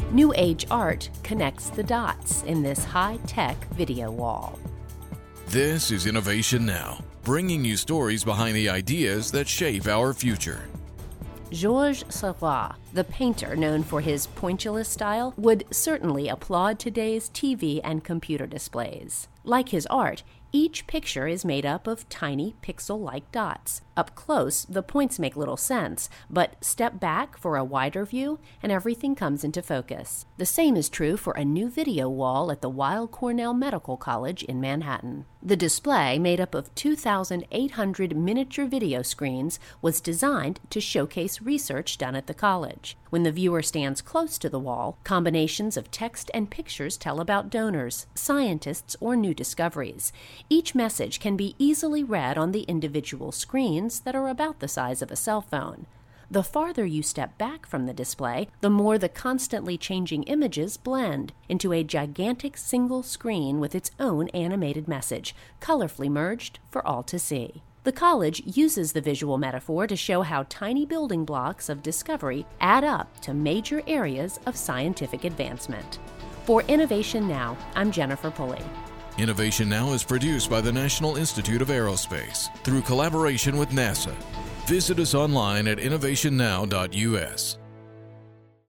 New Age art connects the dots in this high-tech video wall. This is Innovation Now, bringing you stories behind the ideas that shape our future. Georges Seurat, the painter known for his pointillist style, would certainly applaud today's TV and computer displays. Like his art, each picture is made up of tiny pixel-like dots. Up close, the points make little sense, but step back for a wider view and everything comes into focus. The same is true for a new video wall at the Weill Cornell Medical College in Manhattan. The display, made up of 2,800 miniature video screens, was designed to showcase research done at the college. When the viewer stands close to the wall, combinations of text and pictures tell about donors, scientists, or new discoveries. Each message can be easily read on the individual screens that are about the size of a cell phone. The farther you step back from the display, the more the constantly changing images blend into a gigantic single screen with its own animated message, colorfully merged for all to see. The college uses the visual metaphor to show how tiny building blocks of discovery add up to major areas of scientific advancement. For Innovation Now, I'm Jennifer Pulley. Innovation Now is produced by the National Institute of Aerospace through collaboration with NASA. Visit us online at innovationnow.us.